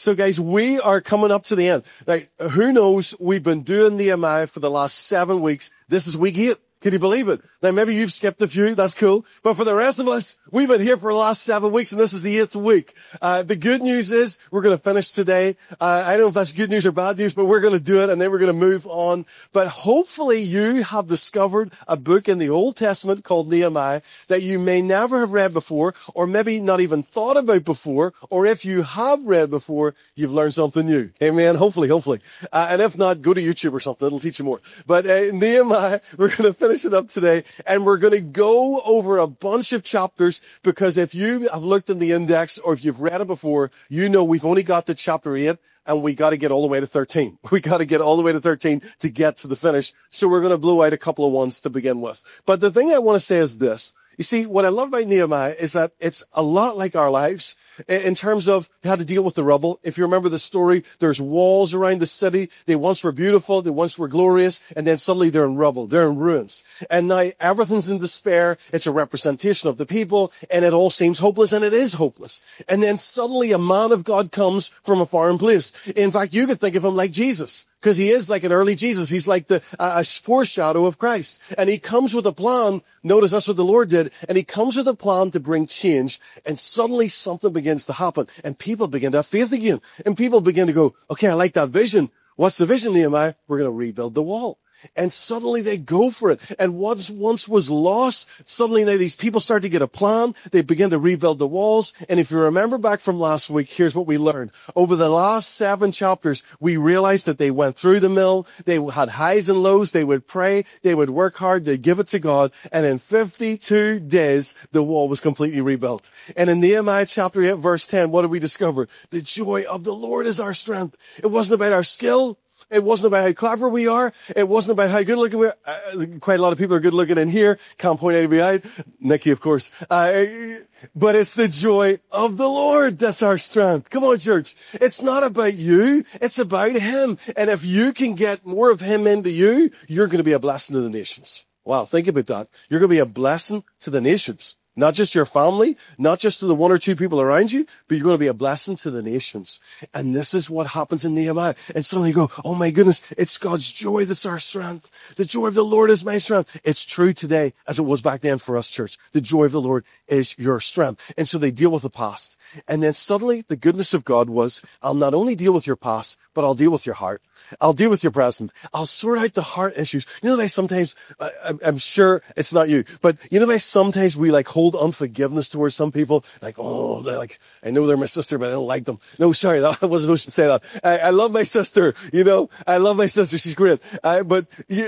So guys, we are coming up to the end. Like, who knows? We've been doing Nehemiah for the last 7 weeks. This is week 8. Can you believe it? Now, maybe you've skipped a few. That's cool. But for the rest of us, we've been here for the last 7 weeks, and this is the 8th week. The good news is we're going to finish today. I don't know if that's good news or bad news, but we're going to do it, and then we're going to move on. But hopefully you have discovered a book in the Old Testament called Nehemiah that you may never have read before, or maybe not even thought about before, or if you have read before, you've learned something new. Amen? Hopefully. And if not, go to YouTube or something. It'll teach you more. But Nehemiah, we're going to finish it up today, and we're going to go over a bunch of chapters, because if you have looked in the index or if you've read it before, you know we've only got to chapter 8 and we got to get all the way to 13. We got to get all the way to 13 to get to the finish. So we're going to blow out a couple of ones to begin with. But the thing I want to say is this. You see, what I love about Nehemiah is that it's a lot like our lives in terms of how to deal with the rubble. If you remember the story, there's walls around the city. They once were beautiful. They once were glorious. And then suddenly they're in rubble. They're in ruins. And now everything's in despair. It's a representation of the people, and it all seems hopeless, and it is hopeless. And then suddenly a man of God comes from a foreign place. In fact, you could think of him like Jesus, because he is like an early Jesus. He's like a foreshadow of Christ. And he comes with a plan. Notice that's what the Lord did. And he comes with a plan to bring change. And suddenly something begins to happen. And people begin to have faith again. And people begin to go, okay, I like that vision. What's the vision, Nehemiah? We're going to rebuild the wall. And suddenly they go for it. And what once was lost, suddenly now these people start to get a plan. They begin to rebuild the walls. And if you remember back from last week, here's what we learned. Over the last 7 chapters, we realized that they went through the mill. They had highs and lows. They would pray. They would work hard. They'd give it to God. And in 52 days, the wall was completely rebuilt. And in Nehemiah chapter 8, verse 10, what did we discover? The joy of the Lord is our strength. It wasn't about our skill. It wasn't about how clever we are. It wasn't about how good looking we are. Quite a lot of people are good looking in here. Can't point anybody out. Nikki, of course. But it's the joy of the Lord that's our strength. Come on, church. It's not about you. It's about him. And if you can get more of him into you, you're going to be a blessing to the nations. Wow, think about that. You're going to be a blessing to the nations. Not just your family, not just to the 1 or 2 people around you, but you're going to be a blessing to the nations. And this is what happens in Nehemiah. And suddenly you go, oh my goodness, it's God's joy that's our strength. The joy of the Lord is my strength. It's true today as it was back then for us, church. The joy of the Lord is your strength. And so they deal with the past. And then suddenly the goodness of God was, I'll not only deal with your past, but I'll deal with your heart. I'll deal with your present. I'll sort out the heart issues. You know, sometimes, I'm sure it's not you, but you know, sometimes we like hold unforgiveness towards some people. Like, oh, they're like, I know they're my sister, but I don't like them. No, sorry, I wasn't supposed to say that. I love my sister, you know, I love my sister. She's great. But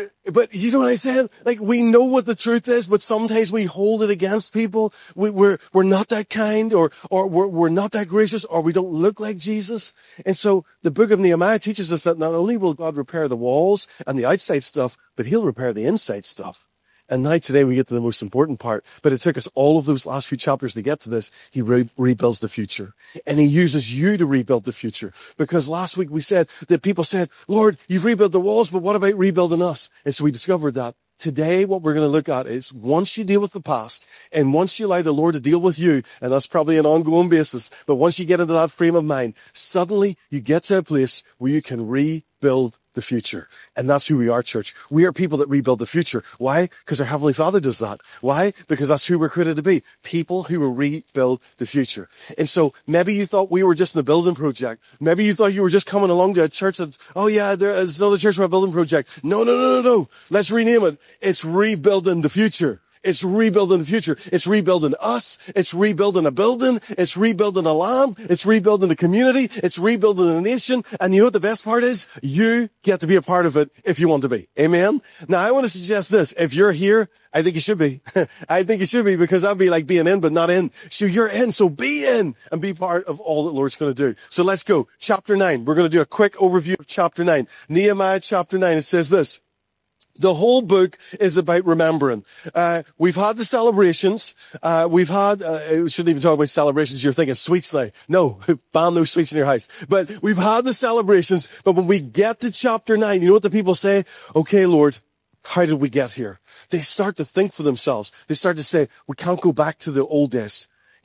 you know what I'm saying? Like, we know what the truth is, but sometimes we hold it against people. We're not that kind, or we're not that gracious, or we don't look like Jesus. And so the book of Nehemiah teaches us that not only will God repair the walls and the outside stuff, but he'll repair the inside stuff. And now today we get to the most important part, but it took us all of those last few chapters to get to this. He rebuilds the future, and he uses you to rebuild the future. Because last week we said that people said, Lord, you've rebuilt the walls, but what about rebuilding us? And so we discovered that. Today, what we're going to look at is once you deal with the past and once you allow the Lord to deal with you, and that's probably an ongoing basis, but once you get into that frame of mind, suddenly you get to a place where you can rebuild the future. And that's who we are, church. We are people that rebuild the future. Why? Because our Heavenly Father does that. Why? Because that's who we're created to be. People who will rebuild the future. And so maybe you thought we were just in a building project. Maybe you thought you were just coming along to a church that's, oh yeah, there's another church for a building project. No. Let's rename it. It's rebuilding the future. It's rebuilding the future. It's rebuilding us. It's rebuilding a building. It's rebuilding a land. It's rebuilding the community. It's rebuilding a nation. And you know what the best part is? You get to be a part of it if you want to be. Amen? Now, I want to suggest this. If you're here, I think you should be. I think you should be, because that'd be like being in but not in. So you're in. So be in and be part of all that the Lord's going to do. So let's go. Chapter 9. We're going to do a quick overview of chapter 9. Nehemiah chapter 9. It says this. The whole book is about remembering. We've had the celebrations. We shouldn't even talk about celebrations. You're thinking sweets now. No, ban those sweets in your house. But we've had the celebrations. But when we get to chapter 9, you know what the people say? Okay, Lord, how did we get here? They start to think for themselves. They start to say, we can't go back to the old days.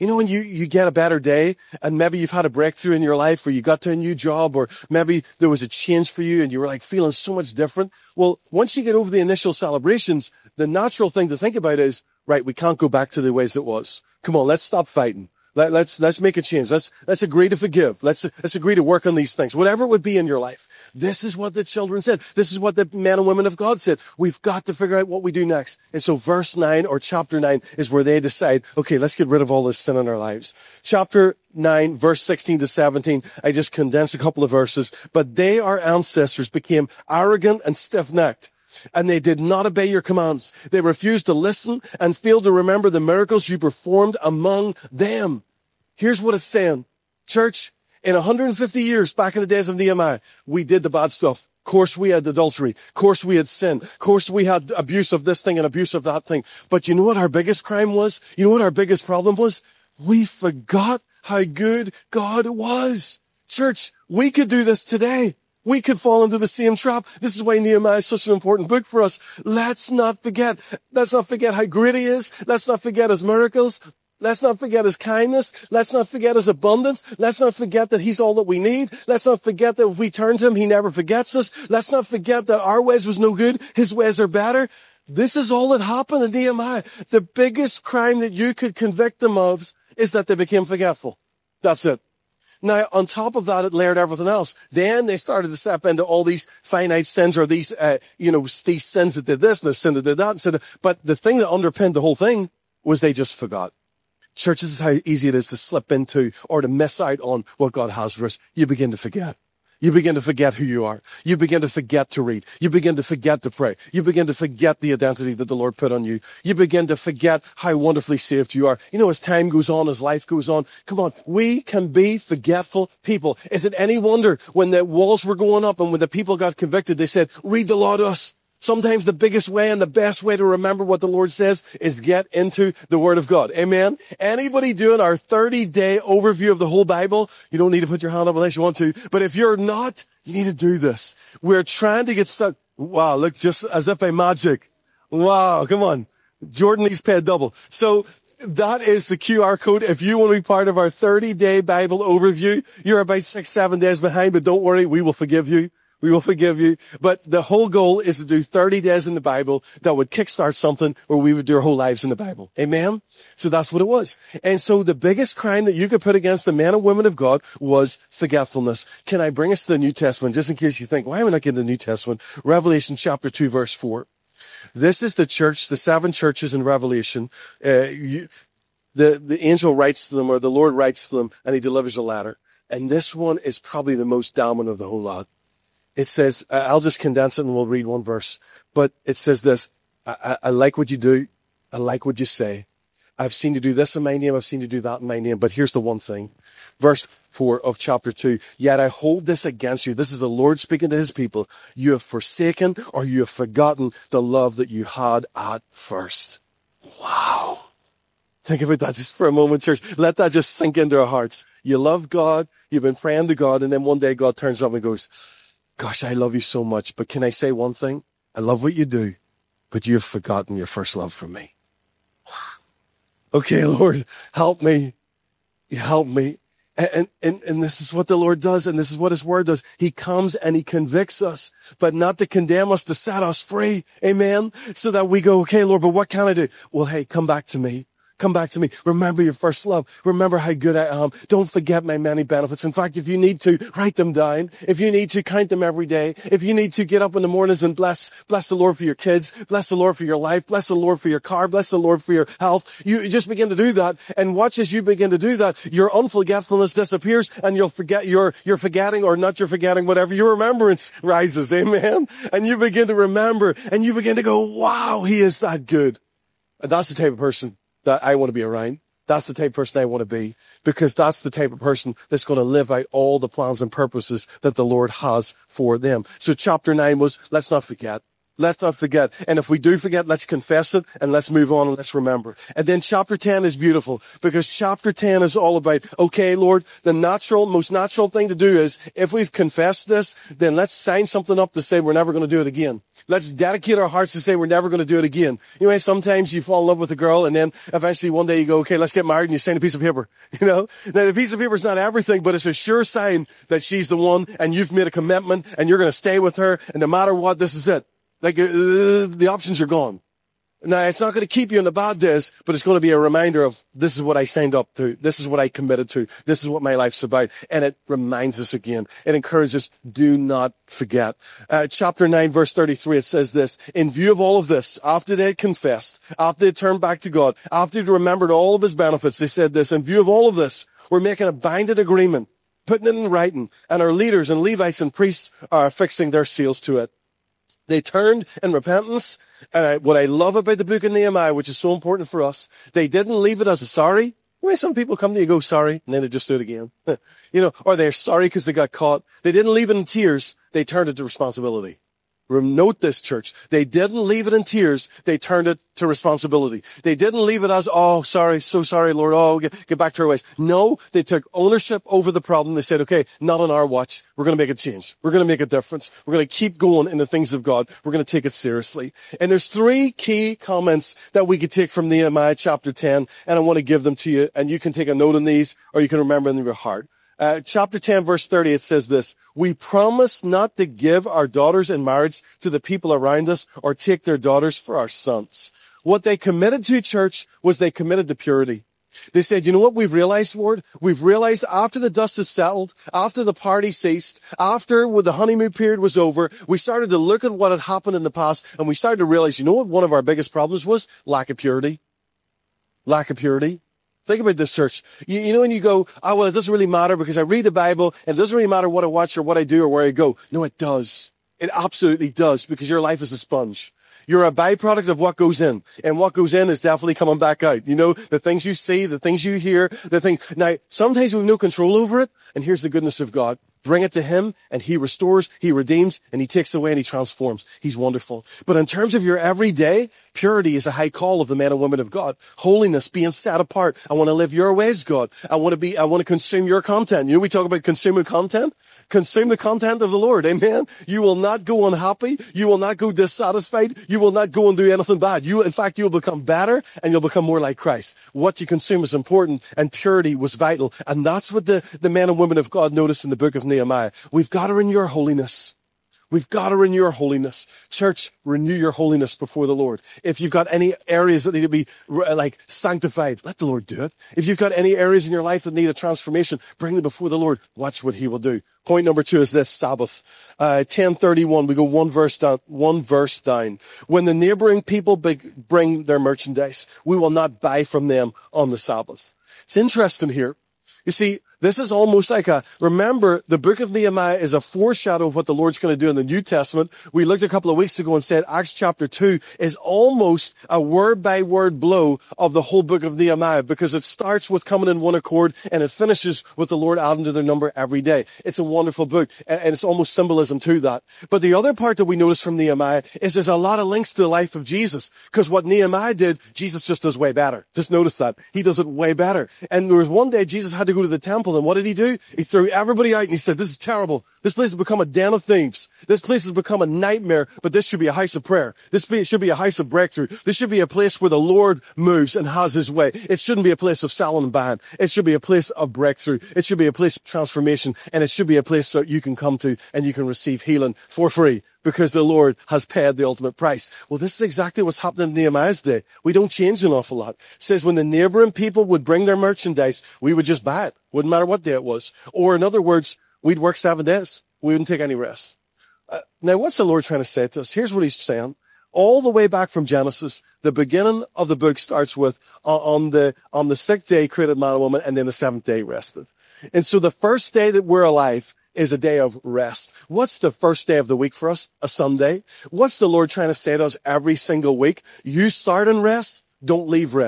You know, when you get a better day and maybe you've had a breakthrough in your life or you got to a new job or maybe there was a change for you and you were like feeling so much different. Well, once you get over the initial celebrations, the natural thing to think about is, right, we can't go back to the ways it was. Come on, let's stop fighting. Let's make a change. Let's agree to forgive. Let's agree to work on these things. Whatever it would be in your life. This is what the children said. This is what the men and women of God said. We've got to figure out what we do next. And so verse 9 or chapter 9 is where they decide, okay, let's get rid of all this sin in our lives. Chapter 9, verse 16 to 17. I just condensed a couple of verses. But they, our ancestors, became arrogant and stiff-necked. And they did not obey your commands. They refused to listen and failed to remember the miracles you performed among them. Here's what it's saying. Church, in 150 years, back in the days of Nehemiah, we did the bad stuff. Of course, we had adultery. Of course, we had sin. Of course, we had abuse of this thing and abuse of that thing. But you know what our biggest crime was? You know what our biggest problem was? We forgot how good God was. Church, we could do this today. We could fall into the same trap. This is why Nehemiah is such an important book for us. Let's not forget how great he is. Let's not forget his miracles. Let's not forget his kindness. Let's not forget his abundance. Let's not forget that he's all that we need. Let's not forget that if we turn to him, he never forgets us. Let's not forget that our ways was no good. His ways are better. This is all that happened in Nehemiah. The biggest crime that you could convict them of is that they became forgetful. That's it. Now, on top of that, it layered everything else. Then they started to step into all these finite sins or these, these sins that did this and the sin that did that. But the thing that underpinned the whole thing was they just forgot. Church, this is how easy it is to slip into or to miss out on what God has for us. You begin to forget. You begin to forget who you are. You begin to forget to read. You begin to forget to pray. You begin to forget the identity that the Lord put on you. You begin to forget how wonderfully saved you are. You know, as time goes on, as life goes on, come on, we can be forgetful people. Is it any wonder when the walls were going up and when the people got convicted, they said, read the law to us. Sometimes the biggest way and the best way to remember what the Lord says is get into the Word of God. Amen. Anybody doing our 30-day overview of the whole Bible? You don't need to put your hand up unless you want to. But if you're not, you need to do this. We're trying to get stuck. Wow, look, just as if by magic. Wow, come on. Jordan needs paid double. So that is the QR code. If you want to be part of our 30-day Bible overview, you're about 6-7 days behind, but don't worry, we will forgive you. We will forgive you. But the whole goal is to do 30 days in the Bible that would kickstart something where we would do our whole lives in the Bible. Amen? So that's what it was. And so the biggest crime that you could put against the men and women of God was forgetfulness. Can I bring us to the New Testament? Just in case you think, why am I not getting the New Testament? Revelation chapter 2, verse 4. This is the church, the 7 churches in Revelation. The angel writes to them, or the Lord writes to them, and he delivers a letter. And this one is probably the most damning of the whole lot. It says, I'll just condense it and we'll read one verse. But it says this, I like what you do. I like what you say. I've seen you do this in my name. I've seen you do that in my name. But here's the one thing. Verse 4 of chapter 2. Yet I hold this against you. This is the Lord speaking to his people. You have forsaken or you have forgotten the love that you had at first. Wow. Think about that just for a moment, church. Let that just sink into our hearts. You love God. You've been praying to God. And then one day God turns up and goes, gosh, I love you so much, but can I say one thing? I love what you do, but you've forgotten your first love for me. Okay, Lord, help me. Help me. And this is what the Lord does, and this is what his word does. He comes and he convicts us, but not to condemn us, to set us free. Amen. So that we go, okay, Lord, but what can I do? Well, hey, come back to me. Come back to me. Remember your first love. Remember how good I am. Don't forget my many benefits. In fact, if you need to, write them down. If you need to, count them every day. If you need to, get up in the mornings and bless the Lord for your kids. Bless the Lord for your life. Bless the Lord for your car. Bless the Lord for your health. You just begin to do that. And watch as you begin to do that, your unforgetfulness disappears and you'll forget you're forgetting or not you're forgetting, whatever. Your remembrance rises. Amen. And you begin to remember and you begin to go, wow, he is that good. And that's the type of person that I want to be around. That's the type of person I want to be, because that's the type of person that's going to live out all the plans and purposes that the Lord has for them. So chapter 9 was, let's not forget. Let's not forget. And if we do forget, let's confess it and let's move on and let's remember. And then chapter 10 is beautiful because chapter 10 is all about, okay, Lord, the most natural thing to do is if we've confessed this, then let's sign something up to say we're never going to do it again. Let's dedicate our hearts to say we're never going to do it again. You know, sometimes you fall in love with a girl and then eventually one day you go, okay, let's get married, and you sign a piece of paper. You know, now the piece of paper is not everything, but it's a sure sign that she's the one and you've made a commitment and you're going to stay with her. And no matter what, this is it. Like, the options are gone. Now, it's not going to keep you in the bad days, but it's going to be a reminder of this is what I signed up to. This is what I committed to. This is what my life's about. And it reminds us again. It encourages, do not forget. Chapter 9, verse 33, it says this, in view of all of this, after they had confessed, after they turned back to God, after they remembered all of his benefits, they said this, in view of all of this, we're making a binding agreement, putting it in writing, and our leaders and Levites and priests are affixing their seals to it. They turned in repentance. And what I love about the book of Nehemiah, which is so important for us, they didn't leave it as a sorry. The way some people come to you go sorry, and then they just do it again. You know, or they're sorry because they got caught. They didn't leave it in tears. They turned it to responsibility. Note this, church. They didn't leave it in tears. They turned it to responsibility. They didn't leave it as, oh, sorry, so sorry, Lord. Oh, get back to our ways. No, they took ownership over the problem. They said, okay, not on our watch. We're going to make a change. We're going to make a difference. We're going to keep going in the things of God. We're going to take it seriously. And there's 3 key comments that we could take from Nehemiah chapter 10, and I want to give them to you. And you can take a note on these, or you can remember them in your heart. Chapter 10, verse 30, it says this, we promise not to give our daughters in marriage to the people around us or take their daughters for our sons. What they committed to, church, was they committed to purity. They said, you know what we've realized, Lord? We've realized after the dust is settled, after the party ceased, after the honeymoon period was over, we started to look at what had happened in the past, and we started to realize, you know what one of our biggest problems was? Lack of purity. Lack of purity. Think about this, church. You know, when you go, oh, well, it doesn't really matter because I read the Bible and it doesn't really matter what I watch or what I do or where I go. No, it does. It absolutely does because your life is a sponge. You're a byproduct of what goes in, and what goes in is definitely coming back out. You know, the things you see, the things you hear, the things. Now, sometimes we have no control over it, and here's the goodness of God. Bring it to him, and he restores, he redeems, and he takes away, and he transforms. He's wonderful. But in terms of your everyday, purity is a high call of the men and women of God. Holiness, being set apart. I want to live your ways, God. I want to consume your content. You know, we talk about consuming content. Consume the content of the Lord. Amen. You will not go unhappy. You will not go dissatisfied. You will not go and do anything bad. In fact, you'll become better and you'll become more like Christ. What you consume is important, and purity was vital. And that's what the men and women of God noticed in the book of Nehemiah. We've got to renew your holiness. We've got to renew your holiness. Church, renew your holiness before the Lord. If you've got any areas that need to be sanctified, let the Lord do it. If you've got any areas in your life that need a transformation, bring them before the Lord. Watch what he will do. Point number 2 is this, Sabbath. 10:31, we go one verse down. When the neighboring people bring their merchandise, we will not buy from them on the Sabbath. It's interesting here. You see, this is almost like remember, the book of Nehemiah is a foreshadow of what the Lord's going to do in the New Testament. We looked a couple of weeks ago and said Acts chapter 2 is almost a word-by-word blow of the whole book of Nehemiah, because it starts with coming in one accord and it finishes with the Lord adding to their number every day. It's a wonderful book, and it's almost symbolism to that. But the other part that we notice from Nehemiah is there's a lot of links to the life of Jesus, because what Nehemiah did, Jesus just does way better. Just notice that. He does it way better. And there was one day Jesus had to go to the temple, and what did he do? He threw everybody out and he said, this is terrible. This place has become a den of thieves. This place has become a nightmare, but this should be a house of prayer. This should be a house of breakthrough. This should be a place where the Lord moves and has his way. It shouldn't be a place of selling and buying. It should be a place of breakthrough. It should be a place of transformation, and it should be a place that you can come to and you can receive healing for free, because the Lord has paid the ultimate price. Well, this is exactly what's happening in Nehemiah's day. We don't change an awful lot. It says when the neighboring people would bring their merchandise, we would just buy it. Wouldn't matter what day it was. Or in other words, we'd work 7 days. We wouldn't take any rest. Now, what's the Lord trying to say to us? Here's what he's saying. All the way back from Genesis, the beginning of the book starts with, on the 6th day created man and woman, and then the 7th day rested. And so the first day that we're alive is a day of rest. What's the first day of the week for us? A Sunday. What's the Lord trying to say to us every single week? You start in rest, don't leave rest.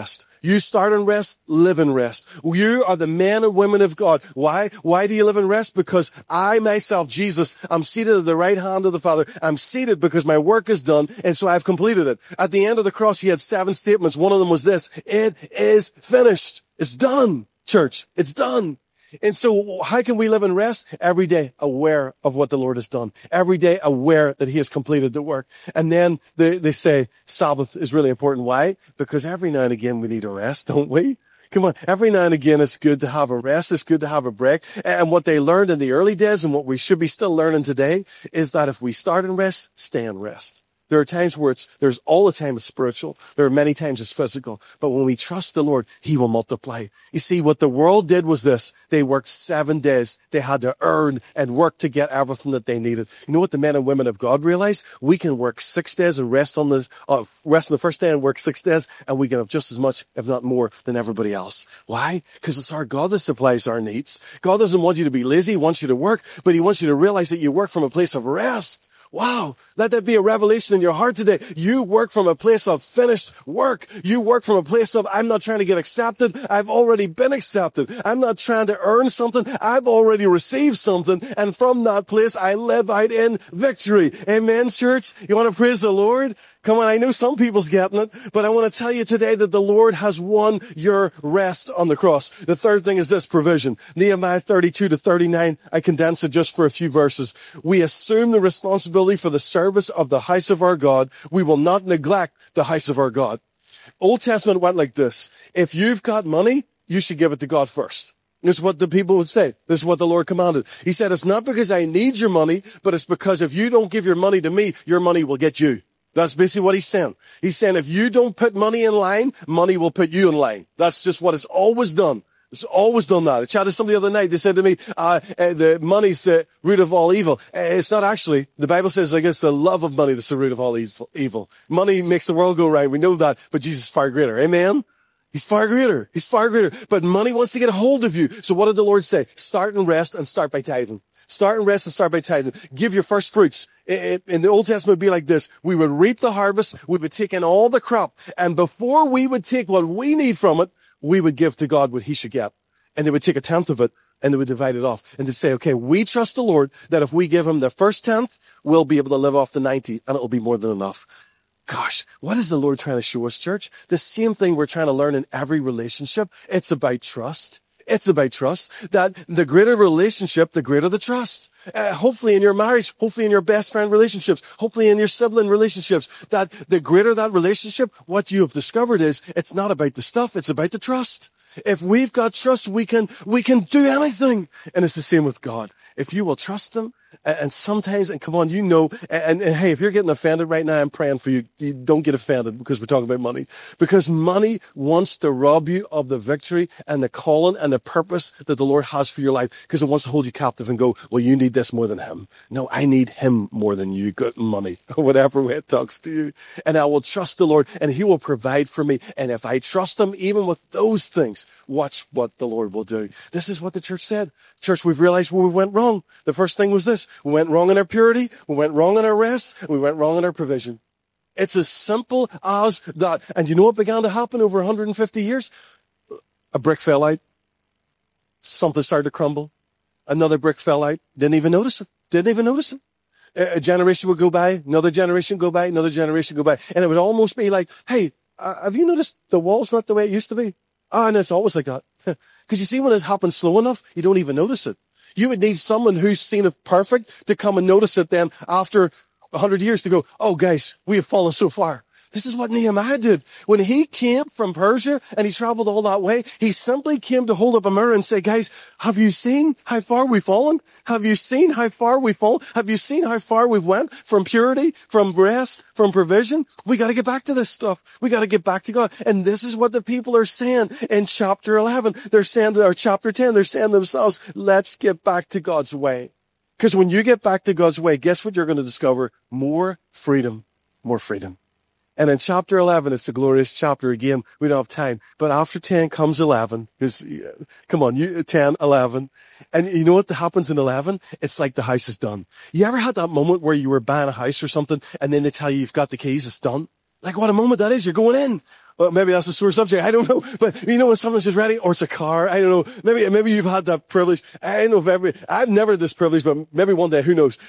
You start in rest, live in rest. You are the men and women of God. Why? Why do you live in rest? Because I myself, Jesus, I'm seated at the right hand of the Father. I'm seated because my work is done, and so I've completed it. At the end of the cross, he had 7 statements. One of them was this: it is finished. It's done, church. It's done. And so how can we live in rest? Every day aware of what the Lord has done. Every day aware that he has completed the work. And then they say Sabbath is really important. Why? Because every now and again we need a rest, don't we? Come on. Every now and again it's good to have a rest. It's good to have a break. And what they learned in the early days and what we should be still learning today is that if we start in rest, stay in rest. There are times where there's all the time it's spiritual. There are many times it's physical. But when we trust the Lord, he will multiply. You see, what the world did was this. They worked 7 days. They had to earn and work to get everything that they needed. You know what the men and women of God realized? We can work 6 days and rest on the first day and work 6 days, and we can have just as much, if not more, than everybody else. Why? Because it's our God that supplies our needs. God doesn't want you to be lazy. He wants you to work, but he wants you to realize that you work from a place of rest. Wow. Let that be a revelation in your heart today. You work from a place of finished work. You work from a place of, I'm not trying to get accepted. I've already been accepted. I'm not trying to earn something. I've already received something. And from that place, I live out in victory. Amen, church? You want to praise the Lord? Come on, I know some people's getting it, but I want to tell you today that the Lord has won your rest on the cross. The third thing is this: provision. Nehemiah 32-39, I condense it just for a few verses. We assume the responsibility for the service of the house of our God. We will not neglect the house of our God. Old Testament went like this: if you've got money, you should give it to God first. This is what the people would say. This is what the Lord commanded. He said, it's not because I need your money, but it's because if you don't give your money to me, your money will get you. That's basically what he's saying. He's saying if you don't put money in line, money will put you in line. That's just what it's always done. It's always done that. I chatted to somebody the other night. They said to me, the money's the root of all evil. It's not actually. The Bible says, I guess, the love of money that's the root of all evil. Money makes the world go round. We know that, but Jesus is far greater. Amen? He's far greater. He's far greater. But money wants to get a hold of you. So what did the Lord say? Start and rest and start by tithing. Start and rest and start by tithing. Give your first fruits. In the Old Testament, it would be like this. We would reap the harvest. We would take in all the crop. And before we would take what we need from it, we would give to God what he should get. And they would take 1/10 of it and they would divide it off. And they'd say, okay, we trust the Lord that if we give him the first 1/10, we'll be able to live off the 90 and it'll be more than enough. Gosh, what is the Lord trying to show us, church? The same thing we're trying to learn in every relationship. It's about trust. It's about trust. That the greater relationship, the greater the trust. Hopefully in your marriage, hopefully in your best friend relationships, hopefully in your sibling relationships, that the greater that relationship, what you have discovered is it's not about the stuff, it's about the trust. If we've got trust, we can do anything. And it's the same with God. If you will trust him, and sometimes, and come on, you know, and hey, if you're getting offended right now, I'm praying for you. You don't get offended because we're talking about money. Because money wants to rob you of the victory and the calling and the purpose that the Lord has for your life. Because it wants to hold you captive and go, well, you need this more than him. No, I need him more than you. Good money, whatever way it talks to you. And I will trust the Lord and he will provide for me. And if I trust him, even with those things, watch what the Lord will do. This is what the church said. Church, we've realized where we went wrong. The first thing was this. We went wrong in our purity. We went wrong in our rest. We went wrong in our provision. It's as simple as that. And you know what began to happen over 150 years? A brick fell out. Something started to crumble. Another brick fell out. Didn't even notice it. Didn't even notice it. A generation would go by. Another generation go by. Another generation go by. And it would almost be like, hey, have you noticed the wall's not the way it used to be? And it's always like that. Because you see, when it happens slow enough, you don't even notice it. You would need someone who's seen it perfect to come and notice it then after 100 years to go, oh guys, we have fallen so far. This is what Nehemiah did. When he came from Persia and he traveled all that way, he simply came to hold up a mirror and say, guys, have you seen how far we've fallen? Have you seen how far we've fallen? Have you seen how far we've went from purity, from rest, from provision? We got to get back to this stuff. We got to get back to God. And this is what the people are saying in chapter 11. They're saying, or chapter 10, they're saying to themselves, let's get back to God's way. Because when you get back to God's way, guess what you're going to discover? More freedom. More freedom. And in chapter 11, it's a glorious chapter. Again, we don't have time. But after 10 comes 11. Because, come on, 10, 11. And you know what happens in 11? It's like the house is done. You ever had that moment where you were buying a house or something, and then they tell you you've got the keys, it's done? Like what a moment that is. You're going in. Well, maybe that's a sore subject. I don't know. But you know when something's just ready, or it's a car. I don't know. Maybe you've had that privilege. I don't know if I've never had this privilege, but maybe one day, who knows?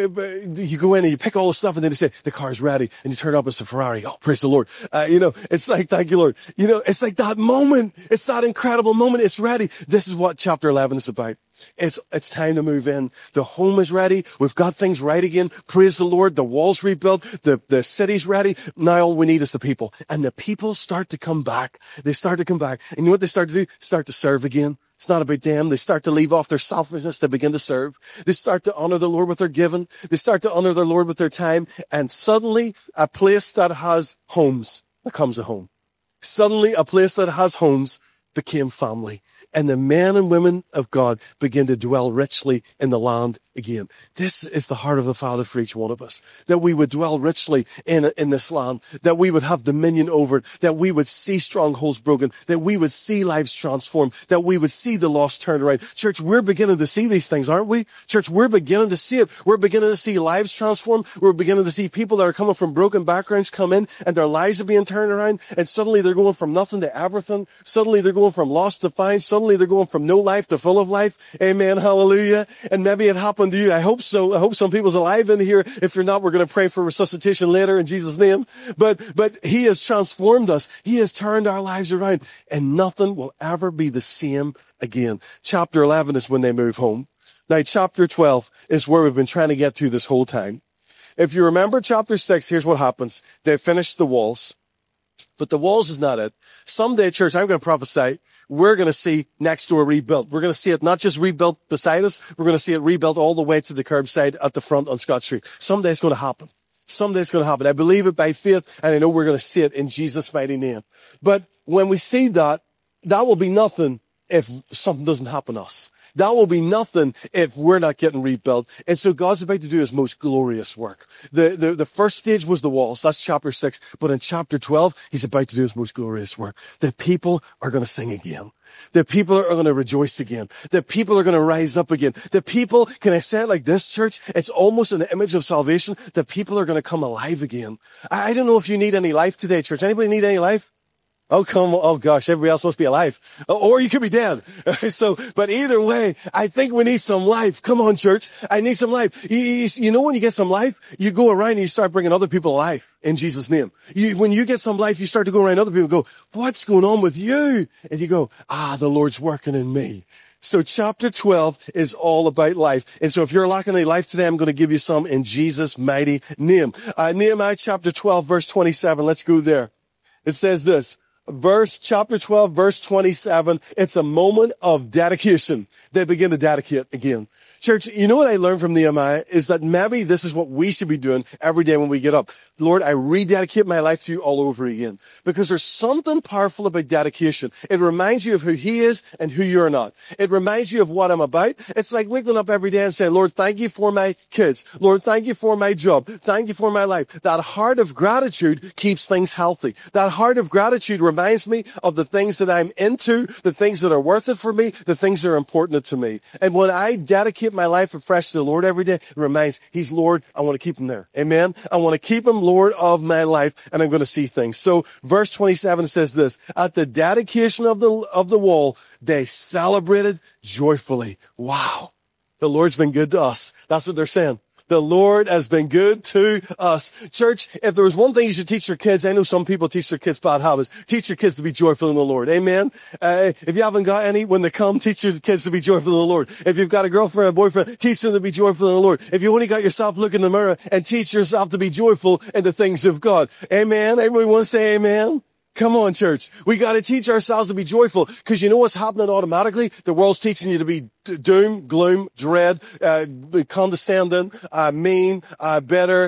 You go in and you pick all the stuff and then they say, the car's ready. And you turn up, it's a Ferrari. Oh, praise the Lord. It's like, thank you, Lord. It's like that moment. It's that incredible moment. It's ready. This is what chapter 11 is about. It's time to move in. The home is ready. We've got things right again. Praise the Lord. The wall's rebuilt. The city's ready. Now all we need is the people. And the people start to come back. They start to come back. And you know what they start to do? Start to serve again. It's not about them. They start to leave off their selfishness. They begin to serve. They start to honor the Lord with their giving. They start to honor the Lord with their time. And suddenly a place that has homes becomes a home. Suddenly a place that has homes became family. And the men and women of God begin to dwell richly in the land again. This is the heart of the Father for each one of us. That we would dwell richly in this land. That we would have dominion over it. That we would see strongholds broken. That we would see lives transformed. That we would see the lost turned around. Church, we're beginning to see these things, aren't we? Church, we're beginning to see it. We're beginning to see lives transformed. We're beginning to see people that are coming from broken backgrounds come in and their lives are being turned around. And suddenly they're going from nothing to everything. Suddenly they're going from lost to find. Suddenly they're going from no life to full of life. Amen. Hallelujah. And maybe it happened to you. I hope so. I hope some people's alive in here. If you're not, we're going to pray for resuscitation later in Jesus' name. But he has transformed us. He has turned our lives around and nothing will ever be the same again. Chapter 11 is when they move home. Now, chapter 12 is where we've been trying to get to this whole time. If you remember chapter 6, here's what happens. They finished the walls. But the walls is not it. Someday, church, I'm going to prophesy, we're going to see next door rebuilt. We're going to see it not just rebuilt beside us, we're going to see it rebuilt all the way to the curbside at the front on Scott Street. Someday it's going to happen. Someday it's going to happen. I believe it by faith, and I know we're going to see it in Jesus' mighty name. But when we see that, that will be nothing if something doesn't happen to us. That will be nothing if we're not getting rebuilt. And so God's about to do his most glorious work. The first stage was the walls. That's chapter 6. But in chapter 12, he's about to do his most glorious work. The people are going to sing again. The people are going to rejoice again. The people are going to rise up again. The people, can I say it like this, church? It's almost an image of salvation. The people are going to come alive again. I don't know if you need any life today, church. Anybody need any life? Oh, come on. Oh, gosh. Everybody else must be alive. Or you could be dead. But either way, I think we need some life. Come on, church. I need some life. You know, when you get some life, you go around and you start bringing other people alive in Jesus' name. When you get some life, you start to go around other people and go, what's going on with you? And you go, the Lord's working in me. So chapter 12 is all about life. And so if you're lacking any life today, I'm going to give you some in Jesus' mighty name. Nehemiah chapter 12, verse 27. Let's go there. It says this. Chapter 12, verse 27, it's a moment of dedication. They begin to dedicate again. Church, you know what I learned from Nehemiah is that maybe this is what we should be doing every day when we get up. Lord, I rededicate my life to you all over again. Because there's something powerful about dedication. It reminds you of who he is and who you're not. It reminds you of what I'm about. It's like waking up every day and saying, Lord, thank you for my kids. Lord, thank you for my job. Thank you for my life. That heart of gratitude keeps things healthy. That heart of gratitude reminds me of the things that I'm into, the things that are worth it for me, the things that are important to me. And when I dedicate my life afresh to the Lord every day, it reminds, he's Lord, I want to keep him there. Amen. I want to keep him Lord of my life, and I'm going to see things. So verse 27 says this, at the dedication of the wall, they celebrated joyfully. Wow. The Lord's been good to us. That's what they're saying. The Lord has been good to us. Church, if there was one thing you should teach your kids, I know some people teach their kids bad habits. Teach your kids to be joyful in the Lord. Amen. If you haven't got any, when they come, teach your kids to be joyful in the Lord. If you've got a girlfriend or boyfriend, teach them to be joyful in the Lord. If you only got yourself, look in the mirror and teach yourself to be joyful in the things of God. Amen. Everybody want to say amen? Come on, church. We got to teach ourselves to be joyful because you know what's happening automatically? The world's teaching you to be doom, gloom, dread, condescending, mean, bitter,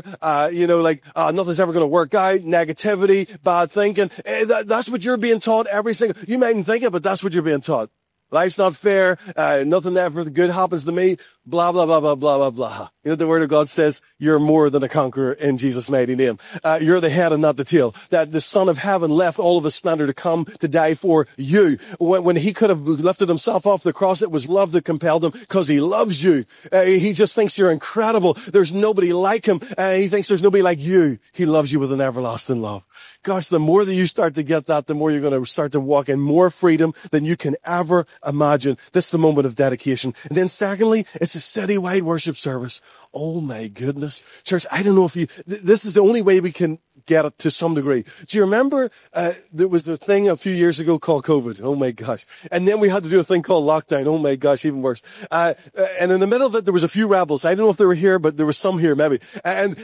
nothing's ever going to work out, negativity, bad thinking. That's what you're being taught every single, you mightn't think it, but that's what you're being taught. Life's not fair. Nothing ever good happens to me. Blah, blah, blah, blah, blah, blah, blah. You know, the word of God says you're more than a conqueror in Jesus' mighty name. You're the head and not the tail. That the Son of Heaven left all of his splendor to come to die for you. When he could have lifted himself off the cross, it was love that compelled him because he loves you. He just thinks you're incredible. There's nobody like him. He thinks there's nobody like you. He loves you with an everlasting love. Gosh, the more that you start to get that, the more you're going to start to walk in more freedom than you can ever imagine. This is the moment of dedication. And then secondly, it's a citywide worship service. Oh my goodness. Church, I don't know if this is the only way we can get it to some degree. Do you remember, there was a thing a few years ago called COVID? Oh my gosh. And then we had to do a thing called lockdown. Oh my gosh, even worse. And in the middle of it, there was a few rebels. I don't know if they were here, but there was some here maybe. And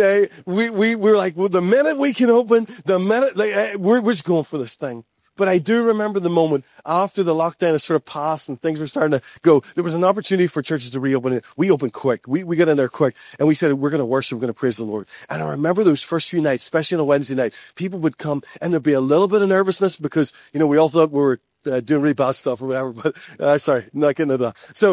we were like, well, the minute we can open, we're just going for this thing. But I do remember the moment after the lockdown has sort of passed and things were starting to go. There was an opportunity for churches to reopen it. We opened quick. We got in there quick and we said, we're going to worship. We're going to praise the Lord. And I remember those first few nights, especially on a Wednesday night, people would come and there'd be a little bit of nervousness because, you know, we all thought we were doing really bad stuff or whatever. But, sorry, not getting into that. So,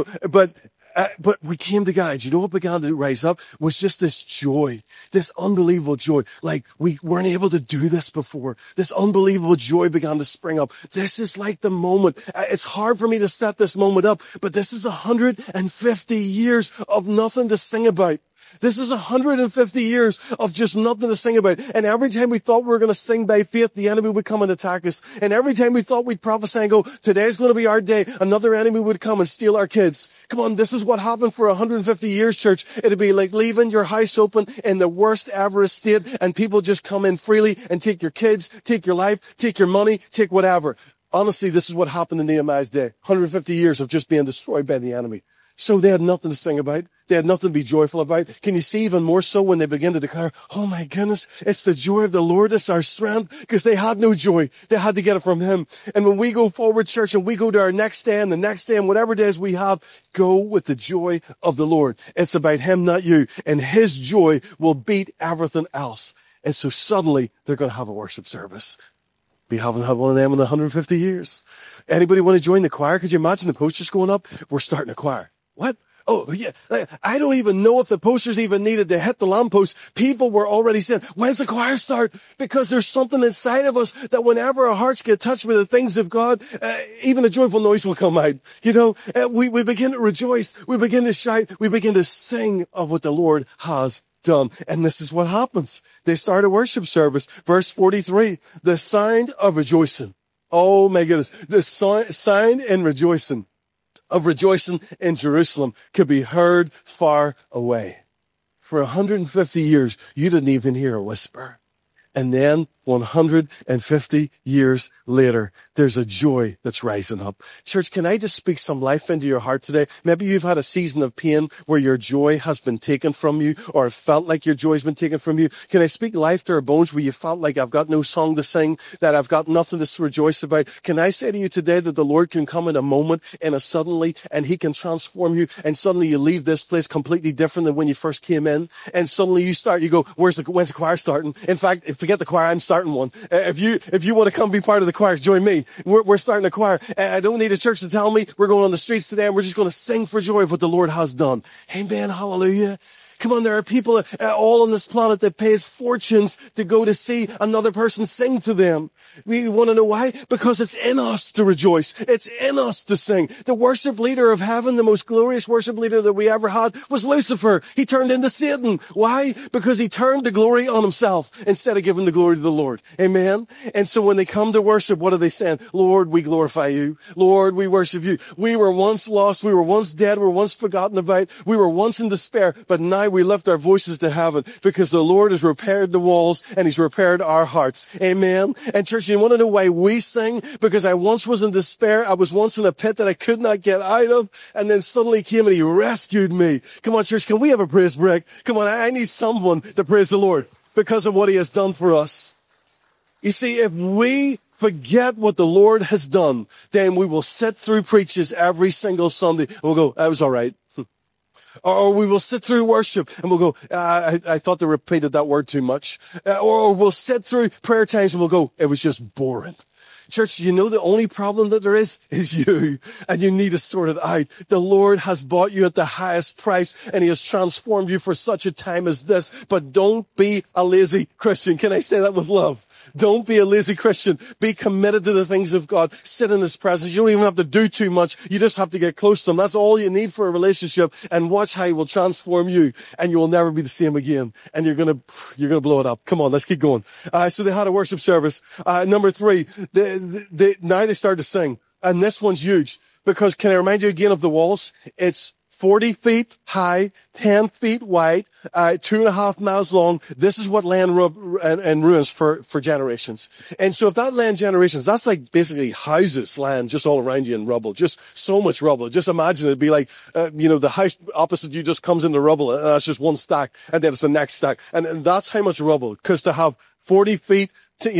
but we came together. And you know what began to rise up was just this joy, this unbelievable joy. Like we weren't able to do this before. This unbelievable joy began to spring up. This is like the moment. It's hard for me to set this moment up, but this is 150 years of nothing to sing about. This is 150 years of just nothing to sing about. And every time we thought we were going to sing by faith, the enemy would come and attack us. And every time we thought we'd prophesy and go, today's going to be our day, another enemy would come and steal our kids. Come on, this is what happened for 150 years, church. It'd be like leaving your house open in the worst ever estate and people just come in freely and take your kids, take your life, take your money, take whatever. Honestly, this is what happened in Nehemiah's day. 150 years of just being destroyed by the enemy. So they had nothing to sing about. They had nothing to be joyful about. Can you see even more so when they begin to declare, oh my goodness, it's the joy of the Lord. It's our strength. Because they had no joy. They had to get it from him. And when we go forward, church, and we go to our next day and the next day and whatever days we have, go with the joy of the Lord. It's about him, not you. And his joy will beat everything else. And so suddenly they're going to have a worship service. We haven't had one of them in 150 years. Anybody want to join the choir? Could you imagine the posters going up? We're starting a choir. What? Oh, yeah. I don't even know if the posters even needed to hit the lamppost. People were already saying, when's the choir start? Because there's something inside of us that whenever our hearts get touched with the things of God, even a joyful noise will come out. You know, we begin to rejoice. We begin to shout. We begin to sing of what the Lord has done. And this is what happens. They start a worship service. Verse 43, the sound of rejoicing. Oh my goodness. The sound and rejoicing of rejoicing in Jerusalem could be heard far away. For 150 years, you didn't even hear a whisper. And then 150 years later, there's a joy that's rising up. Church, can I just speak some life into your heart today? Maybe you've had a season of pain where your joy has been taken from you or felt like your joy has been taken from you. Can I speak life to our bones where you felt like I've got no song to sing, that I've got nothing to rejoice about? Can I say to you today that the Lord can come in a moment, in a suddenly, and he can transform you, and suddenly you leave this place completely different than when you first came in, and suddenly you go, when's the choir starting? In fact, forget the choir, I'm starting one. If you want to come be part of the choir, join me. We're starting a choir. And I don't need a church to tell me. We're going on the streets today and we're just going to sing for joy of what the Lord has done. Amen. Hallelujah. Come on, there are people all on this planet that pays fortunes to go to see another person sing to them. We want to know why? Because it's in us to rejoice. It's in us to sing. The worship leader of heaven, the most glorious worship leader that we ever had, was Lucifer. He turned into Satan. Why? Because he turned the glory on himself instead of giving the glory to the Lord. Amen? And so when they come to worship, what are they saying? Lord, we glorify you. Lord, we worship you. We were once lost. We were once dead. We were once forgotten about. We were once in despair. But now we lift our voices to heaven because the Lord has repaired the walls and he's repaired our hearts. Amen. And church, you want to know why we sing? Because I once was in despair. I was once in a pit that I could not get out of. And then suddenly he came and he rescued me. Come on, church. Can we have a praise break? Come on. I need someone to praise the Lord because of what he has done for us. You see, if we forget what the Lord has done, then we will sit through preaches every single Sunday and we'll go, that was all right. Or we will sit through worship and we'll go, I thought they repeated that word too much. Or we'll sit through prayer times and we'll go, it was just boring. Church, you know the only problem that there is you, and you need to sort it out. The Lord has bought you at the highest price, and he has transformed you for such a time as this. But don't be a lazy Christian. Can I say that with love? Don't be a lazy Christian. Be committed to the things of God. Sit in his presence. You don't even have to do too much. You just have to get close to him. That's all you need for a relationship. And watch how he will transform you, and you will never be the same again. And you're gonna blow it up. Come on, let's keep going. So they had a worship service. Number 3, now they start to sing. And this one's huge, because can I remind you again of the walls? It's 40 feet high, 10 feet wide, 2.5 miles long. This is what land and ruins for generations. And so if that land generations, that's like basically houses, land just all around you in rubble, just so much rubble. Just imagine it'd be like, the house opposite you just comes into rubble, and that's just one stack, and then it's the next stack. And that's how much rubble, because to have 40 feet,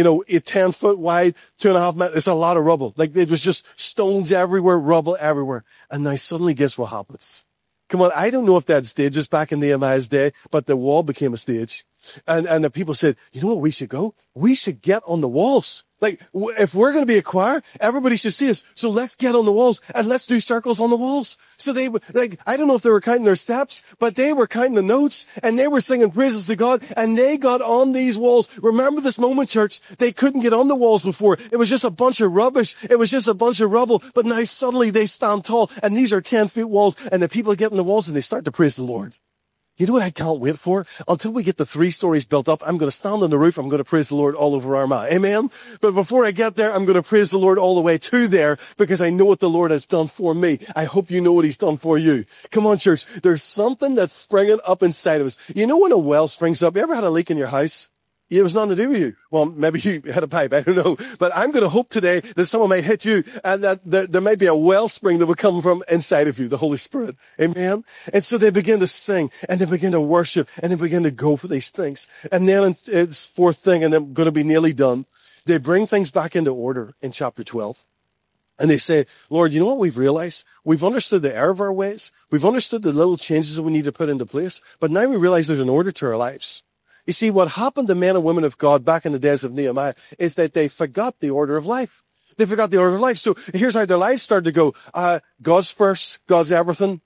10 foot wide, 2.5 miles, it's a lot of rubble. Like it was just stones everywhere, rubble everywhere. And now suddenly guess what happens? Come on, I don't know if they had stages back in Nehemiah's day, but the wall became a stage. And the people said, you know what we should go? We should get on the walls. Like, if we're going to be a choir, everybody should see us. So let's get on the walls and let's do circles on the walls. So they, I don't know if they were counting their steps, but they were counting the notes, and they were singing praises to God, and they got on these walls. Remember this moment, church. They couldn't get on the walls before. It was just a bunch of rubbish. It was just a bunch of rubble. But now suddenly they stand tall, and these are 10-foot walls, and the people get on the walls and they start to praise the Lord. You know what I can't wait for? Until we get the 3 stories built up, I'm going to stand on the roof. I'm going to praise the Lord all over Armagh. Amen? But before I get there, I'm going to praise the Lord all the way to there, because I know what the Lord has done for me. I hope you know what he's done for you. Come on, church. There's something that's springing up inside of us. You know when a well springs up? You ever had a leak in your house? It was nothing to do with you. Well, maybe you had a pipe. I don't know. But I'm going to hope today that someone might hit you, and that there might be a wellspring that will come from inside of you, the Holy Spirit. Amen? And so they begin to sing, and they begin to worship, and they begin to go for these things. And then it's 4th thing, and I'm going to be nearly done. They bring things back into order in chapter 12. And they say, Lord, you know what we've realized? We've understood the error of our ways. We've understood the little changes that we need to put into place. But now we realize there's an order to our lives. You see, what happened to men and women of God back in the days of Nehemiah is that they forgot the order of life. They forgot the order of life. So here's how their lives started to go. God's first. God's everything.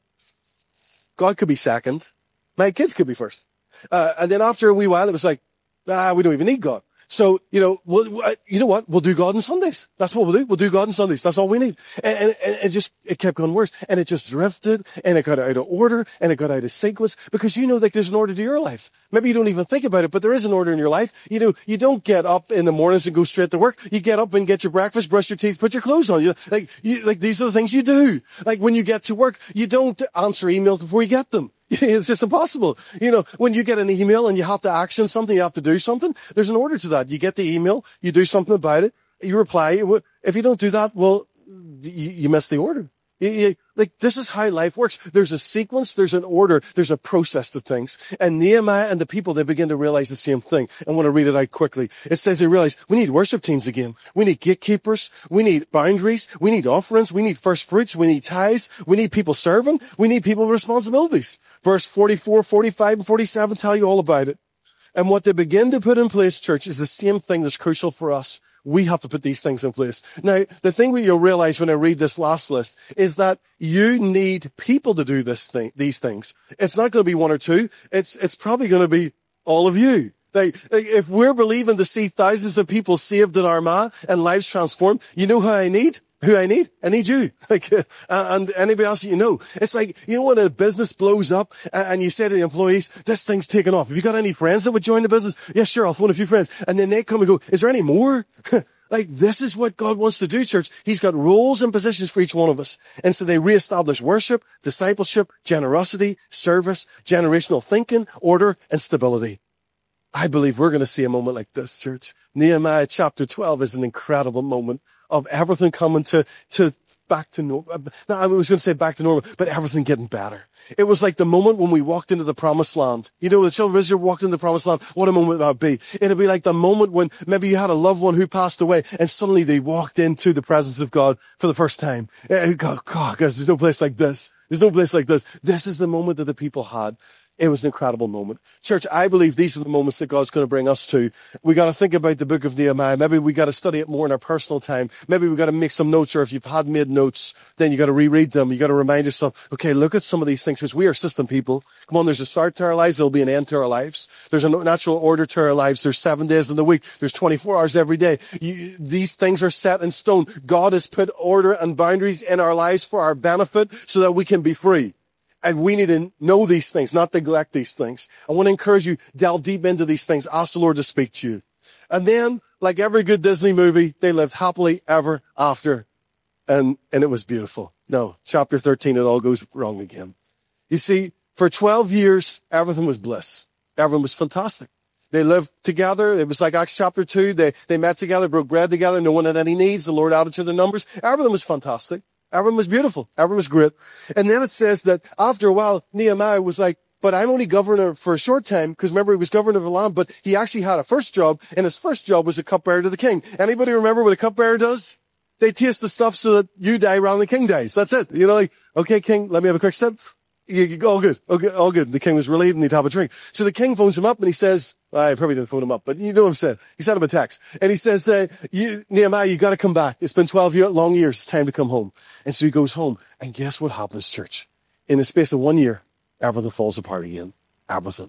God could be second. My kids could be first. And then after a wee while, it was like, we don't even need God. So, you know what? We'll do God on Sundays. That's what we'll do. We'll do God on Sundays. That's all we need. And it kept going worse. And it just drifted, and it got out of order, and it got out of sequence, because like there's an order to your life. Maybe you don't even think about it, but there is an order in your life. You don't get up in the mornings and go straight to work. You get up and get your breakfast, brush your teeth, put your clothes on. Like these are the things you do. Like when you get to work, you don't answer emails before you get them. It's just impossible. When you get an email and you have to action something, you have to do something, there's an order to that. You get the email, you do something about it, you reply. If you don't do that, well, you miss the order. Like, this is how life works. There's a sequence, there's an order, there's a process to things. And Nehemiah and the people, they begin to realize the same thing. I want to read it out quickly. It says they realize we need worship teams again. We need gatekeepers. We need boundaries. We need offerings. We need first fruits. We need tithes. We need people serving. We need people with responsibilities. Verse 44, 45, and 47 tell you all about it. And what they begin to put in place, church, is the same thing that's crucial for us. We have to put these things in place. Now, the thing that you'll realize when I read this last list is that you need people to do these things. It's not going to be 1 or 2. It's probably going to be all of you. Like, if we're believing to see thousands of people saved in Armagh and lives transformed, you know who I need? I need you. And anybody else you know. It's like, when a business blows up and you say to the employees, this thing's taken off. Have you got any friends that would join the business? Yeah, sure. I'll phone a few friends. And then they come and go, is there any more? Like, this is what God wants to do, church. He's got roles and positions for each one of us. And so they reestablish worship, discipleship, generosity, service, generational thinking, order, and stability. I believe we're going to see a moment like this, church. Nehemiah chapter 12 is an incredible moment of everything coming to back to normal. No, I was going to say back to normal, but everything getting better. It was like the moment when we walked into the promised land. The children of Israel walked into the promised land. What a moment that would be. It'd be like the moment when maybe you had a loved one who passed away and suddenly they walked into the presence of God for the first time. God, guys, there's no place like this. There's no place like this. This is the moment that the people had. It was an incredible moment. Church, I believe these are the moments that God's going to bring us to. We got to think about the book of Nehemiah. Maybe we got to study it more in our personal time. Maybe we got to make some notes, or if you've had made notes, then you got to reread them. You got to remind yourself, okay, look at some of these things, because we are system people. Come on, there's a start to our lives. There'll be an end to our lives. There's a natural order to our lives. There's 7 days in the week. There's 24 hours every day. These things are set in stone. God has put order and boundaries in our lives for our benefit so that we can be free. And we need to know these things, not neglect these things. I want to encourage you, delve deep into these things. Ask the Lord to speak to you. And then, like every good Disney movie, they lived happily ever after. And it was beautiful. No, chapter 13, it all goes wrong again. You see, for 12 years, everything was bliss. Everything was fantastic. They lived together. It was like Acts chapter 2. They met together, broke bread together. No one had any needs. The Lord added to their numbers. Everything was fantastic. Everyone was beautiful. Everyone was great. And then it says that after a while, Nehemiah was like, but I'm only governor for a short time, because remember, he was governor of the land, but he actually had a first job, and his first job was a cupbearer to the king. Anybody remember what a cupbearer does? They taste the stuff so that you die rather than the king dies. That's it. You know, like, okay, king, let me have a quick sip. All good. Okay, all good. The king was relieved and he'd have a drink. So the king phones him up and he says, I probably didn't phone him up, but you know what I'm saying. He sent him a text and he says, Nehemiah, you got to come back. It's been 12 long years. It's time to come home. And so he goes home, and guess what happens, church? In the space of 1 year, everything falls apart again. Everything.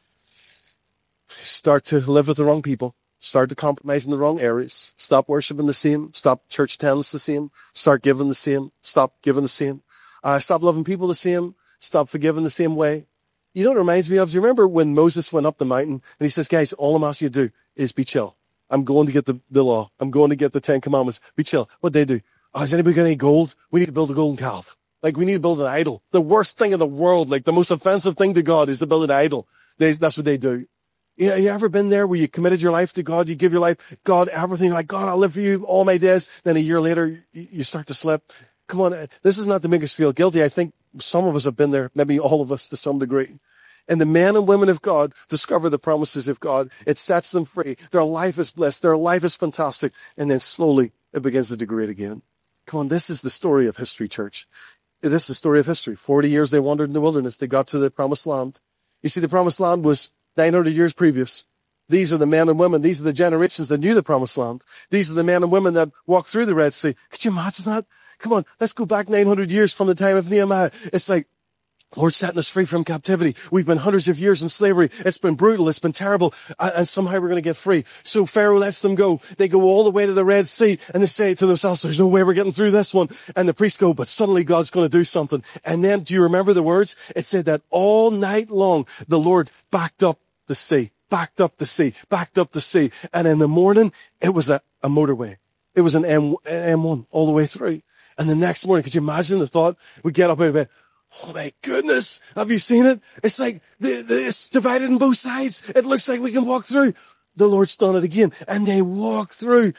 Start to live with the wrong people. Start to compromise in the wrong areas. Stop worshiping the same. Stop church attendance the same. Start giving the same. Stop giving the same. Stop loving people the same. Stop forgiving the same way. You know what it reminds me of? Do you remember when Moses went up the mountain and he says, guys, all I'm asking you to do is be chill. I'm going to get the law. I'm going to get the 10 Commandments. Be chill. What'd they do? Oh, has anybody got any gold? We need to build a golden calf. Like, we need to build an idol. The worst thing in the world, like the most offensive thing to God, is to build an idol. That's what they do. You ever been there where you committed your life to God? You give your life, God, everything. You're like, God, I'll live for you all my days. Then a year later, you start to slip. Come on. This is not to make us feel guilty. I think some of us have been there, maybe all of us to some degree. And the men and women of God discover the promises of God. It sets them free. Their life is blessed. Their life is fantastic. And then slowly it begins to degrade again. Come on, this is the story of history, church. This is the story of history. 40 years they wandered in the wilderness. They got to the promised land. You see, the promised land was 900 years previous. These are the men and women. These are the generations that knew the promised land. These are the men and women that walked through the Red Sea. Could you imagine that? Come on, let's go back 900 years from the time of Nehemiah. It's like, Lord setting us free from captivity. We've been hundreds of years in slavery. It's been brutal. It's been terrible. And somehow we're going to get free. So Pharaoh lets them go. They go all the way to the Red Sea and they say to themselves, there's no way we're getting through this one. And the priests go, but suddenly God's going to do something. And then, do you remember the words? It said that all night long, the Lord backed up the sea, backed up the sea, backed up the sea. And in the morning, it was a motorway. It was an M1 all the way through. And the next morning, could you imagine the thought? We get up out of bed. Oh my goodness. Have you seen it? It's like it's divided on both sides. It looks like we can walk through. The Lord's done it again. And they walk through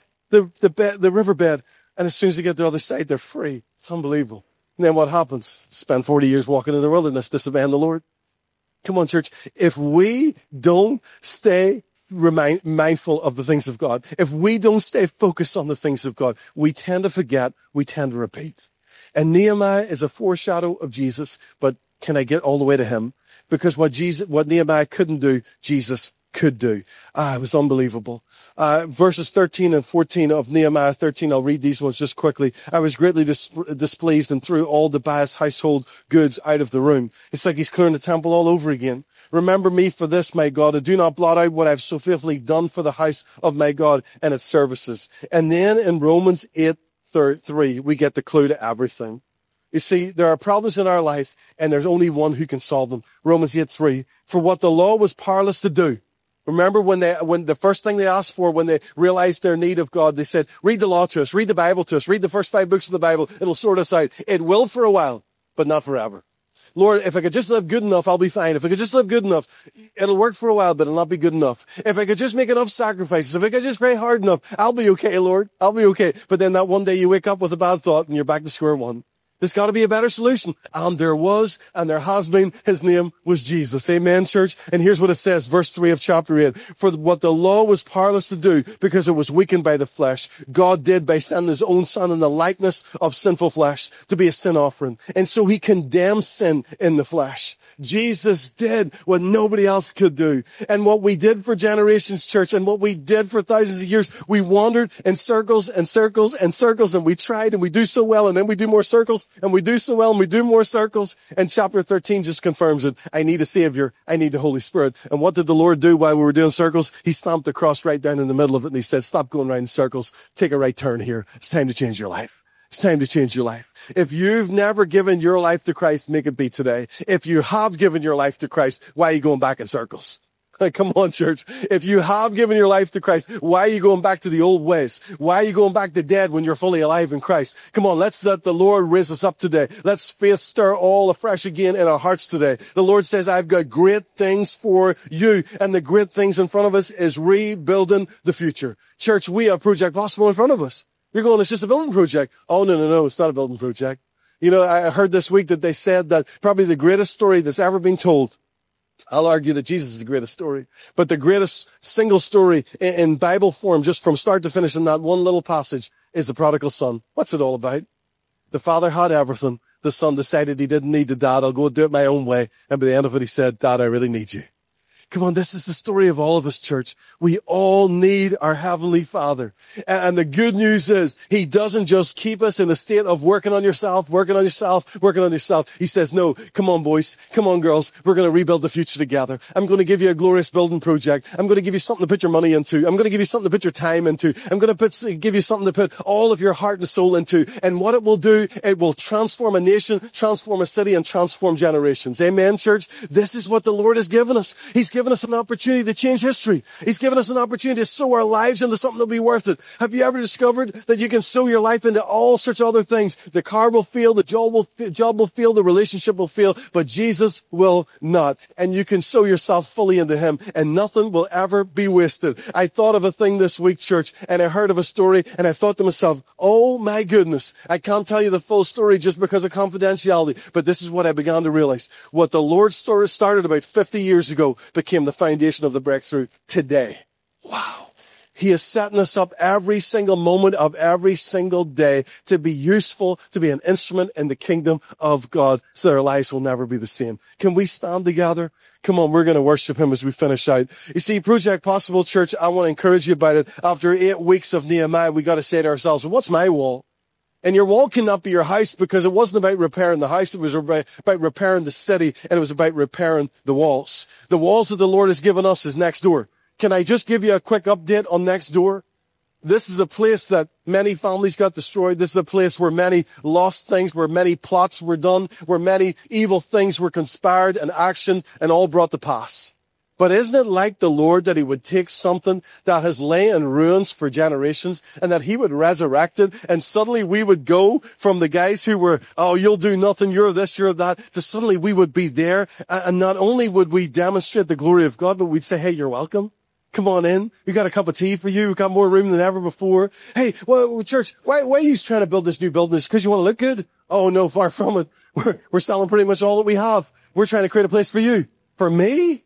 the riverbed. And as soon as they get to the other side, they're free. It's unbelievable. And then what happens? Spend 40 years walking in the wilderness, disobeying the Lord. Come on, church. If we don't stay mindful of the things of God, if we don't stay focused on the things of God, we tend to forget, we tend to repeat. And Nehemiah is a foreshadow of Jesus, but can I get all the way to him? Because what Nehemiah couldn't do, Jesus could do. It was unbelievable. Verses 13 and 14 of Nehemiah 13, I'll read these ones just quickly. I was greatly displeased and threw all Tobiah's household goods out of the room. It's like he's clearing the temple all over again. Remember me for this, my God, and do not blot out what I've so faithfully done for the house of my God and its services. And then in Romans 8:3, we get the clue to everything. You see, there are problems in our life, and there's only one who can solve them. Romans 8:3, for what the law was powerless to do. Remember when the first thing they asked for when they realized their need of God, they said, read the law to us, read the Bible to us, read the first 5 books of the Bible. It'll sort us out. It will for a while, but not forever. Lord, if I could just live good enough, I'll be fine. If I could just live good enough, it'll work for a while, but it'll not be good enough. If I could just make enough sacrifices, if I could just pray hard enough, I'll be okay, Lord. I'll be okay. But then that one day you wake up with a bad thought and you're back to square one. There's got to be a better solution. And there was, and there has been. His name was Jesus. Amen, church? And here's what it says, verse 3 of chapter 8. For what the law was powerless to do because it was weakened by the flesh, God did by sending his own son in the likeness of sinful flesh to be a sin offering. And so he condemned sin in the flesh. Jesus did what nobody else could do. And what we did for generations, church, and what we did for thousands of years, we wandered in circles and circles and circles, and we tried, and we do so well, and then we do more circles, and we do so well, and we do more circles. And chapter 13 just confirms it. I need a Savior. I need the Holy Spirit. And what did the Lord do while we were doing circles? He stamped the cross right down in the middle of it, and he said, stop going around in circles. Take a right turn here. It's time to change your life. It's time to change your life. If you've never given your life to Christ, make it be today. If you have given your life to Christ, why are you going back in circles? Come on, church. If you have given your life to Christ, why are you going back to the old ways? Why are you going back to dead when you're fully alive in Christ? Come on, let's let the Lord raise us up today. Let's faith stir all afresh again in our hearts today. The Lord says, I've got great things for you. And the great things in front of us is rebuilding the future. Church, we have Project Possible in front of us. You're going, it's just a building project. Oh, no, it's not a building project. You know, I heard this week that they said that probably the greatest story that's ever been told, I'll argue that Jesus is the greatest story, but the greatest single story in Bible form, just from start to finish in that one little passage, is the prodigal son. What's it all about? The father had everything. The son decided he didn't need the dad. I'll go do it my own way. And by the end of it, he said, Dad, I really need you. Come on, this is the story of all of us, church. We all need our Heavenly Father. And the good news is, He doesn't just keep us in a state of working on yourself. He says, no, come on, boys. Come on, girls. We're going to rebuild the future together. I'm going to give you a glorious building project. I'm going to give you something to put your money into. I'm going to give you something to put your time into. I'm going to give you something to put all of your heart and soul into. And what it will do, it will transform a nation, transform a city, and transform generations. Amen, church? This is what the Lord has given us. He's given us an opportunity to change history. He's given us an opportunity to sow our lives into something that'll be worth it. Have you ever discovered that you can sow your life into all sorts of other things? The car will fail, the job will fail, the relationship will fail, but Jesus will not. And you can sow yourself fully into Him, and nothing will ever be wasted. I thought of a thing this week, church, and I heard of a story, and I thought to myself, oh my goodness, I can't tell you the full story just because of confidentiality, but this is what I began to realize. What the Lord started about 50 years ago became the foundation of the breakthrough today. Wow. He is setting us up every single moment of every single day to be useful, to be an instrument in the kingdom of God, so that our lives will never be the same. Can we stand together? Come on, we're going to worship Him as we finish out. You see, Project Possible, church, I want to encourage you about it. After 8 weeks of Nehemiah, we got to say to ourselves, well, what's my wall? And your wall cannot be your house, because it wasn't about repairing the house. It was about repairing the city, and it was about repairing the walls. The walls that the Lord has given us is next door. Can I just give you a quick update on next door? This is a place that many families got destroyed. This is a place where many lost things, where many plots were done, where many evil things were conspired and actioned and all brought to pass. But isn't it like the Lord that He would take something that has lain in ruins for generations and that He would resurrect it, and suddenly we would go from the guys who were, oh, you'll do nothing, you're this, you're that, to suddenly we would be there, and not only would we demonstrate the glory of God, but we'd say, hey, you're welcome. Come on in. We got a cup of tea for you. We've got more room than ever before. Hey, well, church, why are you trying to build this new building? Is it because you want to look good? Oh, no, far from it. We're selling pretty much all that we have. We're trying to create a place for you. For me?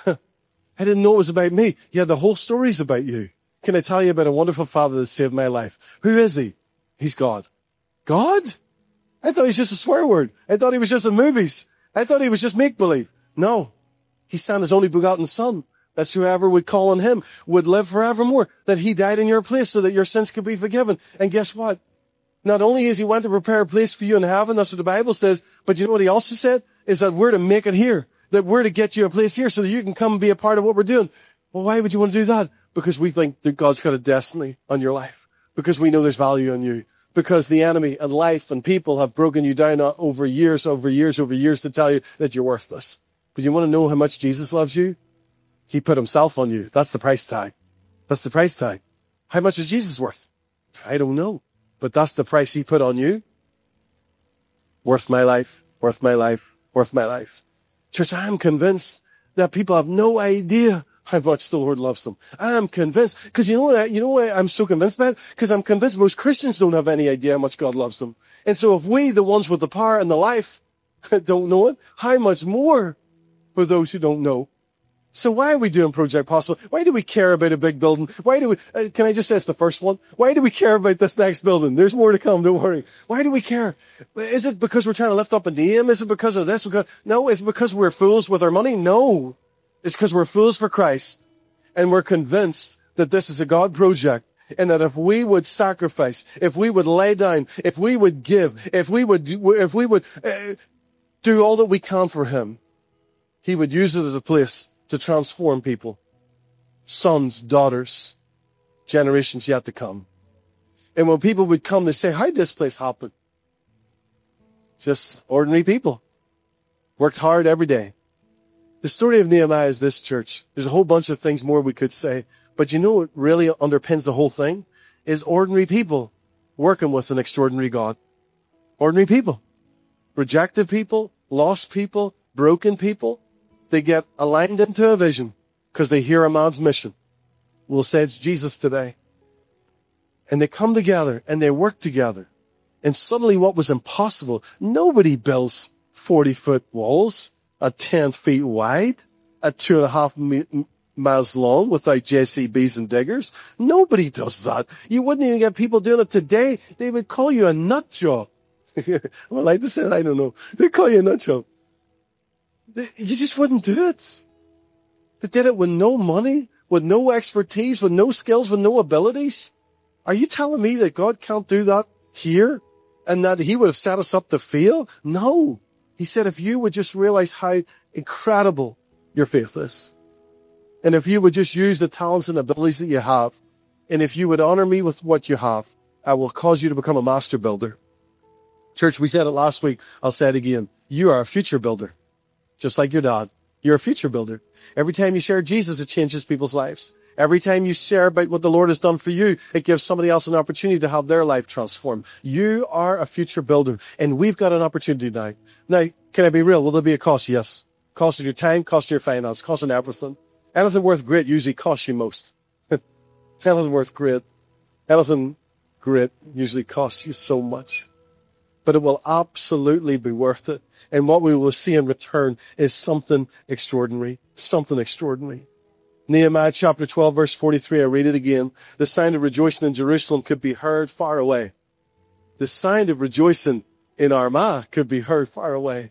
I didn't know it was about me. Yeah, the whole story's about you. Can I tell you about a wonderful Father that saved my life? Who is He? He's God. God? I thought He was just a swear word. I thought He was just in movies. I thought He was just make-believe. No. He sent His only begotten Son. That's whoever would call on Him would live forevermore. That He died in your place so that your sins could be forgiven. And guess what? Not only is He went to prepare a place for you in heaven, that's what the Bible says, but you know what He also said? Is that we're to make it here. That we're to get you a place here so that you can come and be a part of what we're doing. Well, why would you want to do that? Because we think that God's got a destiny on your life. Because we know there's value in you. Because the enemy and life and people have broken you down over years to tell you that you're worthless. But you want to know how much Jesus loves you? He put Himself on you. That's the price tag. That's the price tag. How much is Jesus worth? I don't know. But that's the price He put on you. Worth my life, worth my life, worth my life. Church, I am convinced that people have no idea how much the Lord loves them. I am convinced. Because you know what I'm so convinced about? Because I'm convinced most Christians don't have any idea how much God loves them. And so if we, the ones with the power and the life, don't know it, how much more for those who don't know? So why are we doing Project Possible? Why do we care about a big building? Why do we, can I just say it's the first one? Why do we care about this next building? There's more to come, don't worry. Why do we care? Is it because we're trying to lift up a name? Is it because of this? No, is it because we're fools with our money? No. It's because we're fools for Christ. And we're convinced that this is a God project. And that if we would sacrifice, if we would lay down, if we would give, if we would do all that we can for him, he would use it as a place to transform people, sons, daughters, generations yet to come. And when people would come, they say, how did this place happen? Just ordinary people. Worked hard every day. The story of Nehemiah is this, church. There's a whole bunch of things more we could say. But you know what really underpins the whole thing? Is ordinary people working with an extraordinary God. Ordinary people. Rejected people, lost people, broken people. They get aligned into a vision because they hear a man's mission. We'll say it's Jesus today. And they come together and they work together. And suddenly what was impossible, nobody builds 40-foot walls at 10 feet wide, at 2.5 miles long without JCBs and diggers. Nobody does that. You wouldn't even get people doing it today. They would call you a nut job. I would like to say that, I don't know. They'd call you a nut job. You just wouldn't do it. They did it with no money, with no expertise, with no skills, with no abilities. Are you telling me that God can't do that here and that he would have set us up to fail? No. He said, if you would just realize how incredible your faith is, and if you would just use the talents and abilities that you have, and if you would honor me with what you have, I will cause you to become a master builder. Church, we said it last week. I'll say it again. You are a future builder. Just like your dad. You're a future builder. Every time you share Jesus, it changes people's lives. Every time you share about what the Lord has done for you, it gives somebody else an opportunity to have their life transformed. You are a future builder, and we've got an opportunity now. Now, can I be real? Will there be a cost? Yes. Cost of your time, cost of your finance, cost of everything. Anything worth great usually costs you most. Anything worth great. Anything great usually costs you so much. But it will absolutely be worth it. And what we will see in return is something extraordinary. Something extraordinary. Nehemiah chapter 12, verse 43, I read it again. The sound of rejoicing in Jerusalem could be heard far away. The sound of rejoicing in Armagh could be heard far away.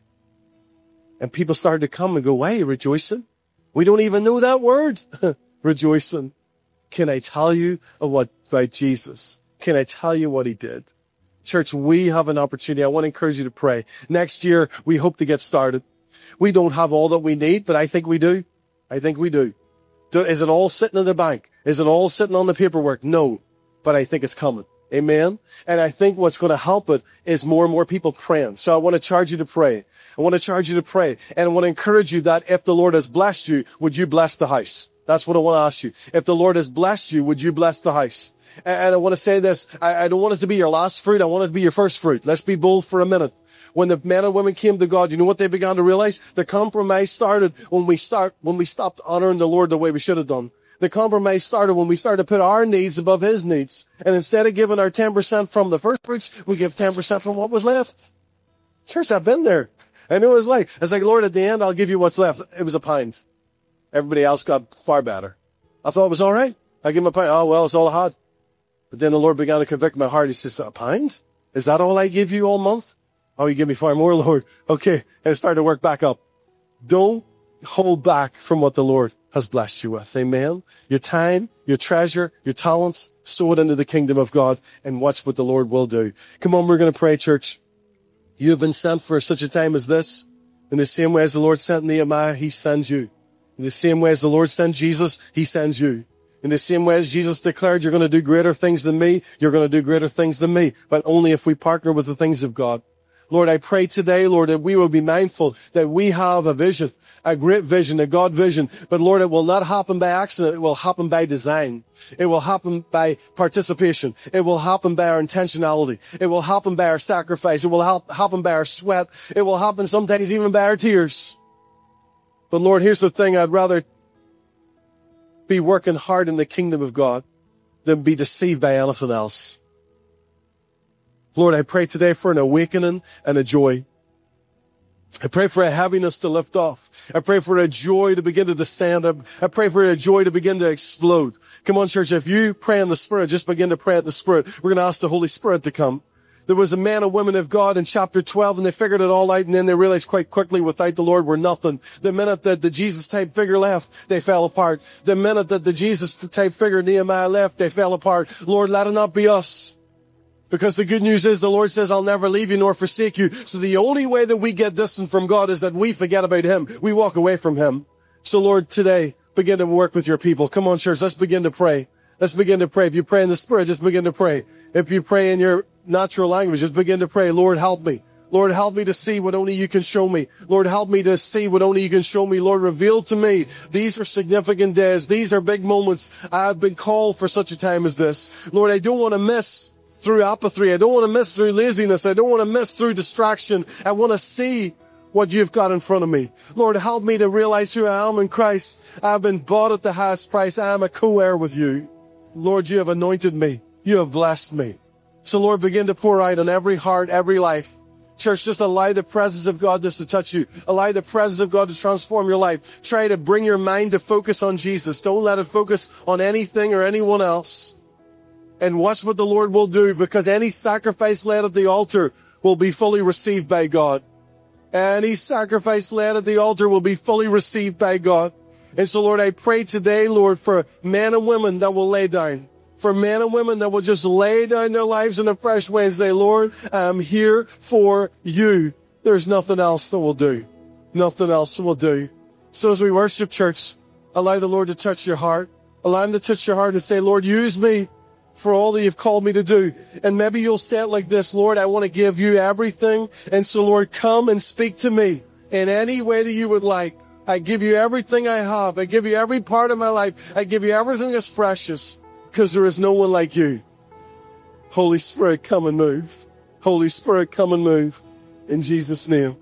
And people started to come and go, why are you rejoicing? We don't even know that word. Rejoicing. Can I tell you about Jesus? Can I tell you what he did? Church, we have an opportunity. I want to encourage you to pray. Next year, we hope to get started. We don't have all that we need, but I think we do. I think we do. Is it all sitting in the bank? Is it all sitting on the paperwork? No, but I think it's coming. Amen. And I think what's going to help it is more and more people praying. So I want to charge you to pray. I want to charge you to pray. And I want to encourage you that if the Lord has blessed you, would you bless the house? That's what I want to ask you. If the Lord has blessed you, would you bless the house? And I want to say this. I don't want it to be your last fruit. I want it to be your first fruit. Let's be bold for a minute. When the men and women came to God, you know what they began to realize? The compromise started when we stopped honoring the Lord the way we should have done. The compromise started when we started to put our needs above his needs. And instead of giving our 10% from the first fruits, we give 10% from what was left. Church, I've been there. I know what it's like. It's like, Lord, at the end, I'll give you what's left. It was a pound. Everybody else got far better. I thought it was all right. I give him a pound. Oh, well, it's all I had. But then the Lord began to convict my heart. He says, a pound? Is that all I give you all month? Oh, you give me far more, Lord. Okay. And it started to work back up. Don't hold back from what the Lord has blessed you with. Amen. Your time, your treasure, your talents, sow it into the kingdom of God and watch what the Lord will do. Come on, we're going to pray, church. You have been sent for such a time as this. In the same way as the Lord sent Nehemiah, he sends you. In the same way as the Lord sent Jesus, he sends you. In the same way as Jesus declared, you're going to do greater things than me, you're going to do greater things than me, but only if we partner with the things of God. Lord, I pray today, Lord, that we will be mindful that we have a vision, a great vision, a God vision. But Lord, it will not happen by accident. It will happen by design. It will happen by participation. It will happen by our intentionality. It will happen by our sacrifice. It will happen by our sweat. It will happen sometimes even by our tears. But Lord, here's the thing. I'd rather be working hard in the kingdom of God than be deceived by anything else. Lord, I pray today for an awakening and a joy. I pray for a heaviness to lift off. I pray for a joy to begin to descend. I pray for a joy to begin to explode. Come on, church, if you pray in the Spirit, just begin to pray at the Spirit. We're going to ask the Holy Spirit to come. There was a man and woman of God in chapter 12, and they figured it all out, and then they realized quite quickly without the Lord we're nothing. The minute that the Jesus-type figure left, they fell apart. The minute that the Jesus-type figure Nehemiah left, they fell apart. Lord, let it not be us. Because the good news is the Lord says, I'll never leave you nor forsake you. So the only way that we get distant from God is that we forget about Him. We walk away from Him. So Lord, today, begin to work with your people. Come on, church, let's begin to pray. Let's begin to pray. If you pray in the Spirit, just begin to pray. If you pray in your natural language, just begin to pray. Lord, help me. Lord, help me to see what only you can show me. Lord, help me to see what only you can show me. Lord, reveal to me. These are significant days. These are big moments. I've been called for such a time as this. Lord, I don't want to miss through apathy. I don't want to miss through laziness. I don't want to miss through distraction. I want to see what you've got in front of me. Lord, help me to realize who I am in Christ. I've been bought at the highest price. I am a co-heir with you. Lord, you have anointed me. You have blessed me. So Lord, begin to pour out on every heart, every life. Church, just allow the presence of God just to touch you. Allow the presence of God to transform your life. Try to bring your mind to focus on Jesus. Don't let it focus on anything or anyone else. And watch what the Lord will do, because any sacrifice led at the altar will be fully received by God. Any sacrifice led at the altar will be fully received by God. And so, Lord, I pray today, Lord, for men and women that will lay down. For men and women that will just lay down their lives in a fresh way and say, Lord, I'm here for you. There's nothing else that will do. Nothing else will do. So as we worship, church, allow the Lord to touch your heart. Allow Him to touch your heart and say, Lord, use me for all that you've called me to do. And maybe you'll say it like this, Lord, I want to give you everything. And so, Lord, come and speak to me in any way that you would like. I give you everything I have. I give you every part of my life. I give you everything that's precious, because there is no one like you. Holy Spirit, come and move. Holy Spirit, come and move. In Jesus' name.